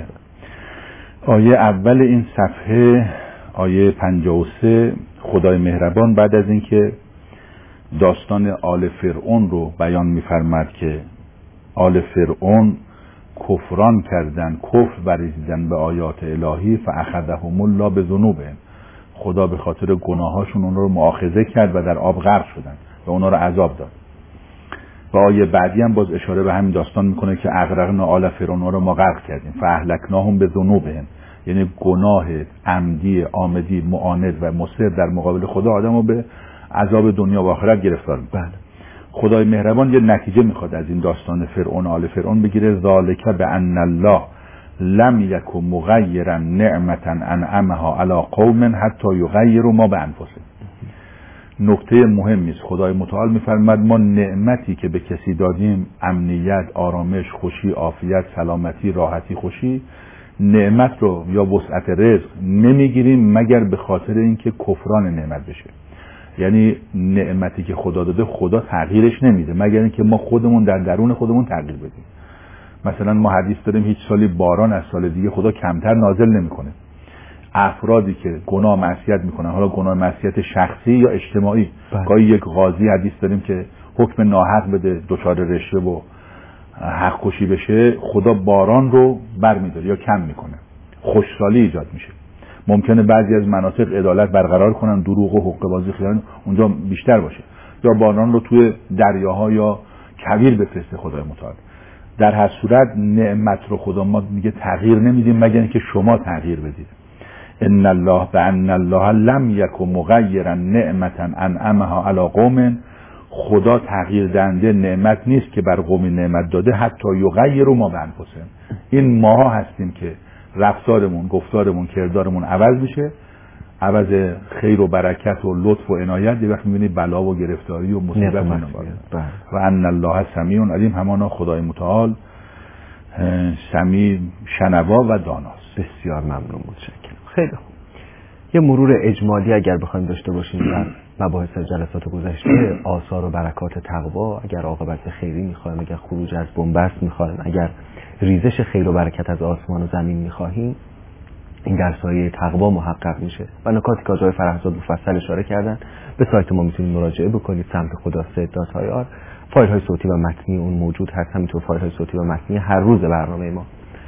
آیه اول این صفحه آیه 53 خدای مهربان بعد از اینکه داستان آل فرعون رو بیان می‌فرماد که آل فرعون کفران کردن، کفر ورزیدن به آیات الهی، فاخذهم الله بذنوبهم، خدا به خاطر گناهاشون اون رو مؤاخذه کرد و در آب غرق شدن و اونا رو عذاب داد. و آیه بعدی هم باز اشاره به همین داستان میکنه که اغرقنا آل فرعون رو ما غرق کردیم، فاهلکناهم بذنوبهم، یعنی گناه عمدی، عامدی، معاند و مصر در مقابل خدا آدمو به عذاب دنیا و آخرت گرفتار میکنه. بله. خدای مهربان یه نتیجه میخواد از این داستان فرعون آل فرعون بگیره، ذالک بان الله لم یک مغیرا نعمتا انعمها علی قوم حتی یغیروا ما بانفسهم. نکته مهمی است. خدای متعال میفرماد ما نعمتی که به کسی دادیم، امنیت، آرامش، خوشی، عافیت، سلامتی، راحتی، خوشی، نعمت رو یا وسعت رزق نمیگیریم مگر به خاطر اینکه کفران نعمت بشه. یعنی نعمتی که خدا داده خدا تغییرش نمیده مگر اینکه ما خودمون در درون خودمون تغییر بدیم. مثلا ما حدیث داریم هیچ سالی باران از سال دیگه خدا کمتر نازل نمیکنه. افرادی که گناه معصیت میکنن، حالا گناه معصیت شخصی یا اجتماعی، گاهی یک قاضی حدیث داریم که حکم ناحق بده، دچار رشوه و حق کشی بشه، خدا باران رو برمیداره یا کم میکنه، خوشحالی ایجاد میشه. ممکنه بعضی از مناطق عدالت برقرار کنن، دروغ و حقوق بازی خیانت اونجا بیشتر باشه، یا باران رو توی دریاها یا کویر بفرسته خدای متعال. در هر صورت نعمت رو خدا ما میگه تغییر نمیدیم مگر اینکه شما تغییر بدید. ان الله بان الله لم یک مغیرا نعمتا انعمها علی قوم، خدا تغییر دهنده نعمت نیست که بر قومی نعمت داده حتی یغیروا ما بانفسهم. این ماها هستیم که رفتارمون، گفتارمون، کردارمون عوض میشه، عوض خیر و برکت و لطف و عنایت یه وقت میبینی بلا و گرفتاری و مصیبت میاد. و ان الله سمیع علیم، همانا خدای متعال سمیع، شنوا و داناست. بسیار ممنون، متشکرم. خیلی خوب. یه مرور اجمالی اگر بخوایم داشته باشیم در مباحث جلسات گذشته، آثار و برکات تقوا، اگر عاقبت خیری میخوایم، اگر خروج از بنبست میخوایم، اگر ریزش خیر و برکت از آسمان و زمین میخواهیم، این در سایه تقوا محقق میشه. و نکاتی که آقای فرهزاد مفصل اشاره کردن، به سایت ما میتونید مراجعه بکنید، سمت خدا سید.ir. فایل های صوتی و متنی اون موجود هست، همینطور فایل های صوتی و متنی هر روز برنامه ما.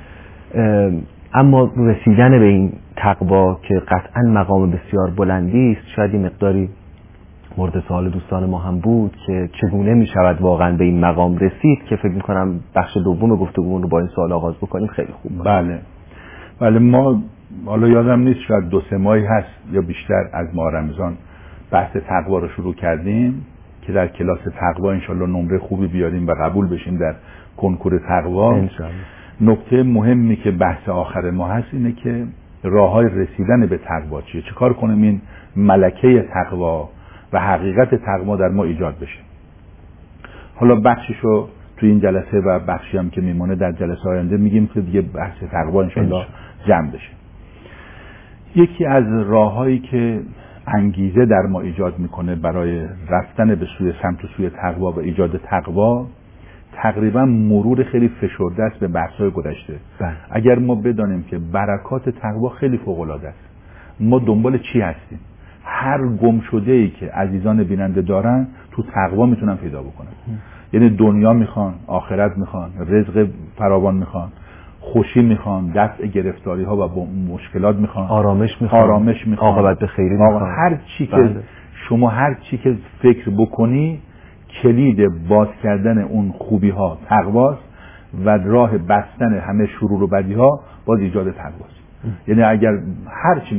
اما رسیدن به این تقوا که قطعا مقام بسیار بلندی است، شاید این مقداری مورد سوال دوستان ما هم بود که چگونه می شود واقعا به این مقام رسید، که فکر میکنم بخش دوم گفتگومون رو با این سوال آغاز بکنیم خیلی خوب باشه. بله ما حالا یادم نیست شاید 2-3 ماهی هست یا بیشتر از ماه رمضان بحث تقوا رو شروع کردیم که در کلاس تقوا انشالله نمره خوبی بیاریم و قبول بشیم در کنکور تقوا انشالله. نکته مهمی که بحث آخر ما هست اینه که راههای رسیدن به تقوا چیه، چه کار کنیم این ملکه تقوا و حقیقت تقوا در ما ایجاد بشه. حالا بخششو تو این جلسه و بخشی هم که میمونه در جلسه آینده میگیم که دیگه بحث تقوا انشالله جمع بشه. یکی از راههایی که انگیزه در ما ایجاد میکنه برای رفتن به سوی سمت و سوی تقوا و ایجاد تقوا، تقریبا مرور خیلی فشرده است به بحث‌های گذشته. اگر ما بدانیم که برکات تقوا خیلی فوق‌العاده است، ما دنبال چی هستیم؟ هر گم شده‌ای که عزیزان بیننده دارن تو تقوا میتونن پیدا بکنن. یعنی دنیا میخوان، آخرت میخوان، رزق فراوان میخوان، خوشی میخوان، دفع گرفتاری ها و مشکلات میخوان، آرامش میخوان، عاقبت به خیری میخوان. هر چی که شما هر چی که فکر بکنی کلید باز کردن اون خوبی ها تقواست و راه بستن همه شرور و بدی ها باز ایجاد تقواست. یعنی اگر هر چی میخواید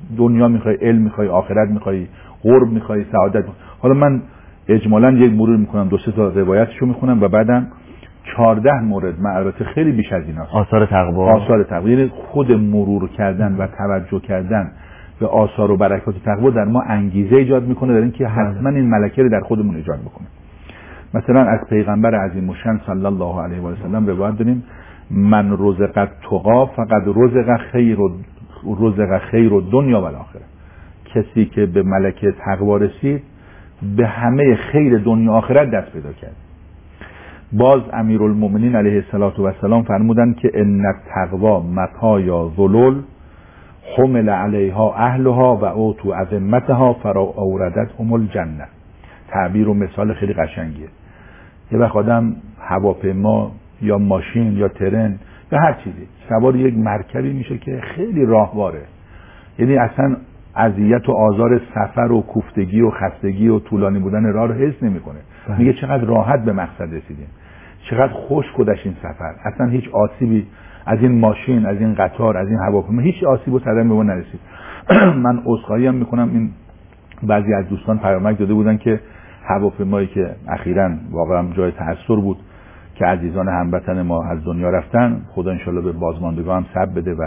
دنیا میخوای، علم میخوای، آخرت میخوای، قرب میخوای، سعادت میخوای. حالا من اجمالاً یک مرور میکنم، 2-3 تا روایتشو میخونم و بعدم 14 مورد، من البته خیلی بیش از ایناست، آثار تقوا، یعنی خود مرور کردن و توجه کردن به آثار و برکات تقوا در ما انگیزه ایجاد میکنه در اینکه حتما این ملکه رو در خودمون ایجاد بکنه. مثلا از پیغمبر عظیم الشان صلی الله علیه و سلم روایت داریم من رزق التقی فقد رزق خیر الدنیا و الاخره. کسی که به ملکه تقوا رسید به همه خیر دنیا آخرت دست پیدا کرد. باز امیرالمؤمنین علیه السلام فرمودند که ان التقوا مطایا ذلول حمل علیها اهلها و اوتو عظمتها فاوردتهم الجنه. تعبیر و مثال خیلی قشنگیه. یه وقت آدم هواپیما یا ماشین یا ترن یا هر چیزی سوار یک مرکبی میشه که خیلی راهواره، یعنی اصلا اذیت و آزار سفر و کوفتگی و خستگی و طولانی بودن راه رو حس نمیکنه. میگه چقدر راحت به مقصد رسیدیم، چقدر خوش گذشت این سفر، اصلا هیچ آسیبی از این ماشین، از این قطار، از این هواپیما هیچ آسیب و صدمه به ما نرسید. من عذرخواهی هم میکنم، این بعضی از دوستان پیامک داده بودن که هواپیمایی که اخیراً واقعا جای تأثیر بود که عزیزان هموطن ما از دنیا رفتن، خدا انشالله به بازماندگان هم صبر بده و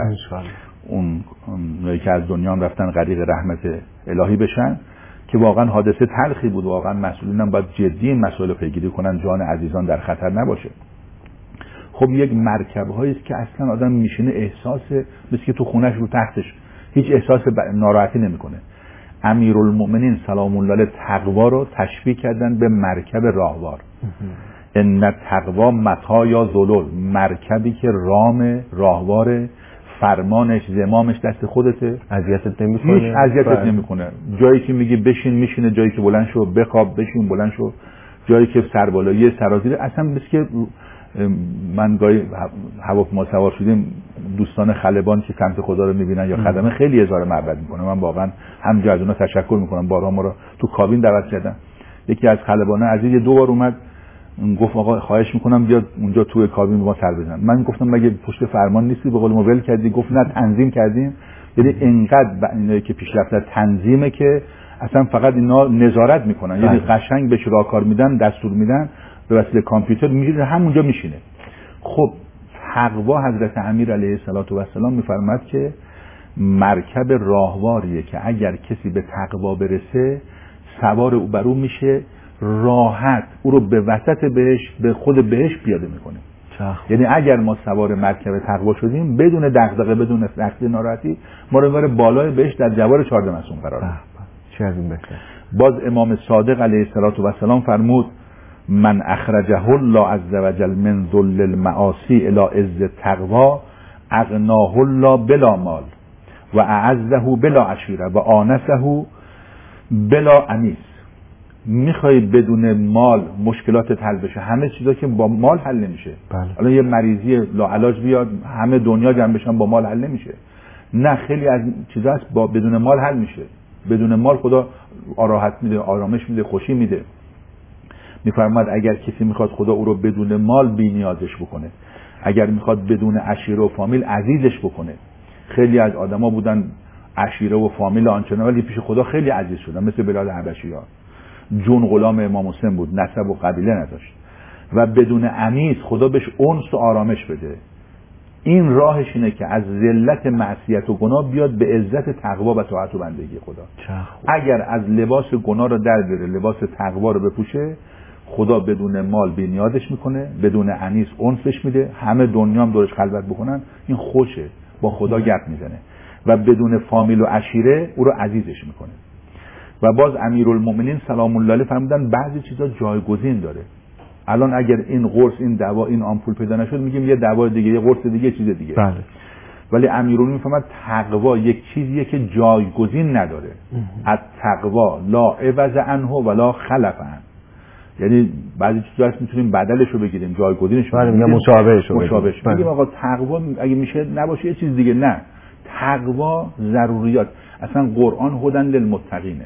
اونایی که از دنیا هم رفتن غریق رحمت الهی بشن، که واقعا حادثه تلخی بود. واقعا مسئولین هم باید جدی این مسائل پیگیری کنن، جان عزیزان در خطر نباشه. خب یک مرکب‌هایی است که اصلا آدم میشینه احساس مثل که تو خونش رو تختش هیچ احساس ناراحتی نمیکنه. امیرالمؤمنین سلام الله علیه تقوا رو تشبیه کردن به مرکب راهوار. ان التقوا مطایا ذلول، مرکبی که رام راهوار، فرمانش زمامش دست خودته، اذیتت نمیکنه، هیچ اذیتت نمیکنه. جایی که میگی بشین میشینه، جایی که بلند شو بخواب بشین بلند شو، جایی که سربالایی سرازیر اصلا مثل که من گاهی هواپیما سوار شدیم دوستان خلبان که سمت خدا رو میبینن یا خدمه خیلی اظهار محبت میکنه. من واقعا همینجا از اونها تشکر میکنم، بارها ما رو تو کابین دعوت کردن. یکی از خلبانه عزیز 2 بار اومد گفت آقا خواهش میکنم بیاد اونجا توی کابین با ما سر بزن. من گفتم مگه پشت فرمان نیستی به قول ما ول کردی؟ گفت نه تنظیم کردیم. یعنی اینقدر اینایی که پیشرفته تنظیمه که اصلا فقط اینا نظارت میکنن، یعنی قشنگ بهش راهکار میدن، دستور میدن، به وسیله کامپیوتر میگیره همونجا میشینه. خب تقوا حضرت امیر علیه السلام میفرماد که مرکب راهواریه که اگر کسی به تقوا برسه سوار او بر او میشه، راحت او رو به وسط بهش به خود بهش پیاده میکنه. یعنی اگر ما سوار مرکب تقوا شدیم بدون دغدغه بدون سختی ناراحتی ما رو میبره بالای بهش در جوار 14 معصوم قرار میده. چه از این بهتر. باز امام صادق علیه السلام فرمود من اخرجه الله عز وجل من ذل المعاصی الی عز التقوا اغناه الله بلا مال و اعزه بلا عشیره و آنسه بلا انیس. میخوای بدون مال مشکلاتت حل بشه، همه چیزا که با مال حل نمیشه. الان یه مریضی لاعلاج بیاد همه دنیا جمع بشن با مال حل نمیشه. نه، خیلی از چیزا هست با بدون مال حل میشه. بدون مال خدا راحت میده، آرامش میده، خوشی میده. میفرماد اگر کسی میخواد خدا او رو بدون مال بی نیازش بکنه، اگر میخواد بدون عشیره و فامیل عزیزش بکنه. خیلی از آدما بودن عشیره و فامیل آنچنان ولی پیش خدا خیلی عزیز شدن، مثل بلال حبشی ها. جون غلام امام حسین بود، نسب و قبیله نداشت و بدون انیس خدا بهش انس و آرامش بده. این راهش اینه که از ذلت معصیت و گناه بیاد به عزت تقوا و طاعت و بندگی خدا. اگر از لباس گناه رو در بیاره، لباس تقوا رو بپوشه، خدا بدون مال بی نیازش میکنه، بدون انیس انسش میده، همه دنیا هم دورش خلوت بکنن این خوشه، با خدا گپ میزنه و بدون فامیل و عشیره او رو عزیزش میکنه. و باز امیرالمؤمنین سلام الله علیه فرمودن بعضی چیزا جایگزین داره. الان اگر این قرص، این دوا، این آمپول پیدا نشد میگیم یه دوا دیگه، یه قرص دیگه، چیز دیگه. بله. ولی امیرالمؤمنین میفهمد تقوا یک چیزیه که جایگزین نداره. التقوا لا عوض عنه ولا خلف عنه. یعنی بعضی چیزا هست میتونیم بدلش رو بگیریم، جایگزینش رو بگیریم، مشابهش رو بگیم. آقا تقوا اگه میشه نباشه یه چیز دیگه. نه، تقوا ضروریات. اصلا قرآن هدن للمتقینه.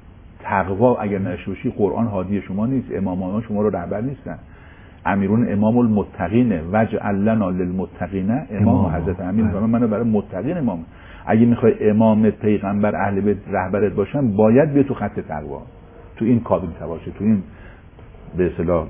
تقوا اگر نشوشی قرآن هادی شما نیست، امامان شما رو رهبر نیستن. امیرون امام المتقینه، وجعل لنا للمتقین امام. حضرت امیر فرمان منو برای متقین امام. اگه میخوای امام، پیغمبر، اهل بیت رهبرت باشن، باید بیا تو خط تقوا، تو این کابین باشه، تو این به اصطلاح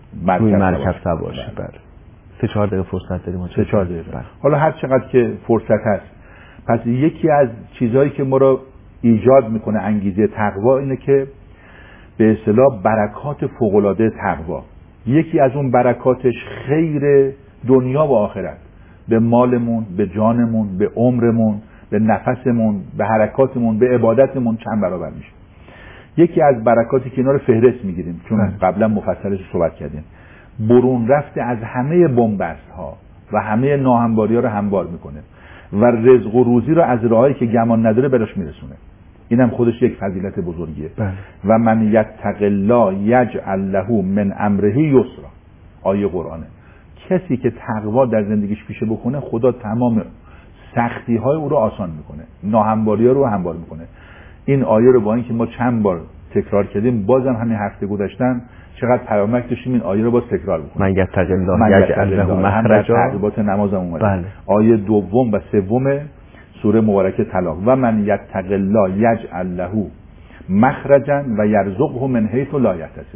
مرکز باشه. بله 3-4 دقیقه فرصت داریم. 3-4 دقیقه. حالا هر چقدر که فرصت هست. پس یکی از چیزهایی که ما رو ایجاد میکنه انگیزه تقوا اینه که به اصطلاح برکات فوق‌العاده تقوا. یکی از اون برکاتش خیر دنیا و آخرت، به مالمون، به جانمون، به عمرمون، به نفسمون، به حرکاتمون، به عبادتمون چند برابر میشه. یکی از برکاتی که اینا رو فهرست میگیریم چون قبلا مفصلش صحبت کردیم، برون رفته از همه بنبست ها و همه ناهمواری ها رو هموار میکنه و رزق و روزی رو از راهایی که گمان نداره براش میرسونه. اینم خودش یک فضیلت بزرگیه. و من یتق الله یجعل له من امره یسرا، آیه قرآنه. کسی که تقوا در زندگیش پیشه بکنه، خدا تمام سختی های او رو آسان میکنه، ناهمواری ها رو هموار میکنه. این آیه رو با اینکه ما چند بار تکرار کردیم، بازم همین هفته گذشتن چقدر پیامک داشتیم این آیه رو باز تکرار بکنیم. من یتق الله یجعل له مخرجا، تعقیبات نمازم اومده. آیه 2 و 3 سوره مبارکه طلاق. و من یتق الله یجعل له مخرجا و یرزقه من حیث لا یحتسب.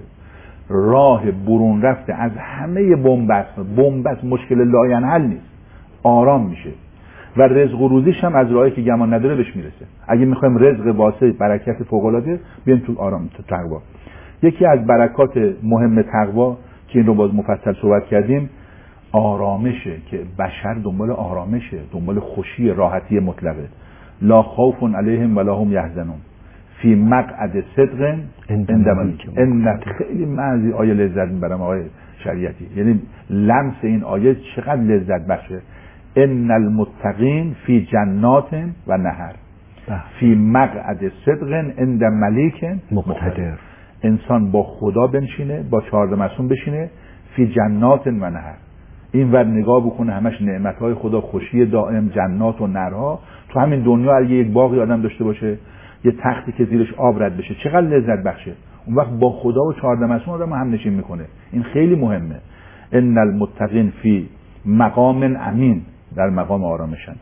راه برون رفته از همه بنبست مشکل لاینحل نیست، آرام میشه و رزق و روزیش هم از راهی که گمان نداره بهش میرسه. اگه میخوایم رزق واسع برکت فوق العاده، بیایم تو آرام، تو تقوا. یکی از برکات مهم تقوا که این رو باز مفصل صحبت کردیم، آرامشه، که بشر دنبال آرامشه، دنبال خوشی، راحتی مطلقه. لا خوف علیهم ولا هم یحزنون فی مقعد صدق عند ملیک. ان خیلی معنی آیه لذت میبرم آقای شریعتی، یعنی لمس این آیه چقدر لذت بخشه. ان المتقین فی جنات و نهر فی مقعد صدق عند ملیک مقتدر. انسان با خدا بنشینه، با 14 معصوم بشینه، فی جنات و نهر، این ور نگاه بکنه همش نعمتهای خدا، خوشی دائم، جنات و نهرها. تو همین دنیا اگه یک باغی آدم داشته باشه، یه تختی که زیرش آب رد بشه، چقدر لذت بخشه. اون وقت با خدا و 14 معصوم آدم هم نشین میکنه. این خیلی مهمه. ان المتقین فی مقام امین، در مقام آرامشن.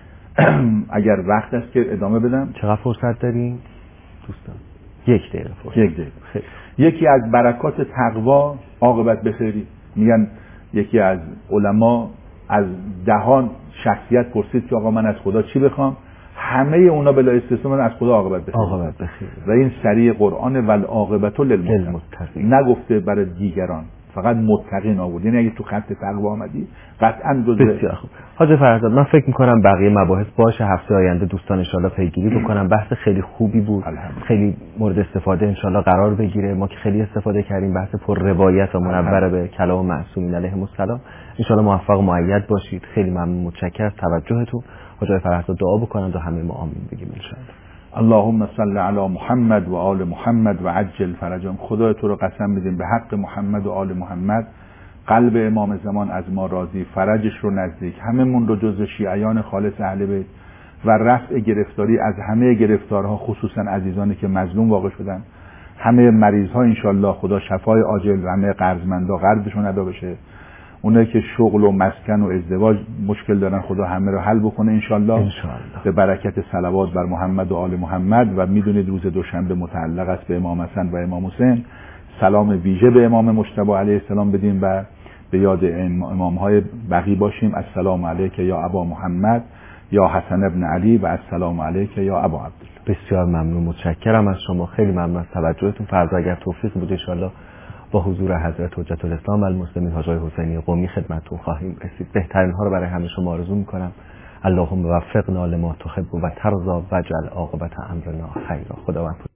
اگر وقت است که ادامه بدم. چقدر فرصت داریم دوستان؟ 1 دقیقه فرصت. 1 دقیقه. یکی از برکات تقوا عاقبت بخیری. میگن یکی از علما از 10 شخصیت پرسید که آقا من از خدا چی بخوام؟ همه اونا بلا استثنا من از خدا عاقبت بخیر. و این سریع قرآن والعاقبت للمتقین، نگفته برای دیگران، فقط متقین آورد. یعنی اگه تو خط تقوا آمدی قطعا بسیار خوب. حاج فرزاد، من فکر میکنم بقیه مباحث باشه هفته آینده دوستان ان شاءالله پیگیری بکنم. بحث خیلی خوبی بود، خیلی مورد استفاده ان شاءالله قرار بگیره. ما که خیلی استفاده کردیم، بحث پر روایت و منور به کلام معصومین علیهم السلام. ان شاءالله موفق و مؤید باشید. خیلی ممنون، متشکرم از توجهتون. حاج فرزاد دعا بکنند و همه ما آمین بگیم ان شاءالله. اللهم صل علی محمد و آل محمد و عجل فرجهم. خدا تو رو قسم میدیم به حق محمد و آل محمد، قلب امام زمان از ما راضی، فرجش رو نزدیک، هممون رو جز شیعیان خالص اهل بیت و رفع گرفتاری از همه گرفتارها، خصوصا عزیزانی که مظلوم واقع شدن، همه مریض ها انشالله خدا شفای عاجل، همه قرضمندا قرضشون ادا بشه، اونایی که شغل و مسکن و ازدواج مشکل دارن خدا همه رو حل بکنه انشالله به برکت صلوات بر محمد و آل محمد. و میدونید روز دوشنبه متعلق است به امام حسن و امام حسین. سلام ویژه به امام مجتبی علیه السلام بدیم و به یاد امامهای بقی باشیم. السلام علیک یا ابا محمد یا حسن ابن علی و السلام علیک یا ابا عبدالله. بسیار ممنون، متشکرم از شما. خیلی ممنون از توجهتون. فردا اگر توفیق بود انشالله با حضور حضرت حجت الاسلام و المسلمین حاج حسینی قمی خدمتتون خواهیم رسید. بهترین ها رو برای همه شما آرزو میکنم. اللهم وفقنا لما تحب و ترضى واجعل عاقبت امرنا خیرا. خداوند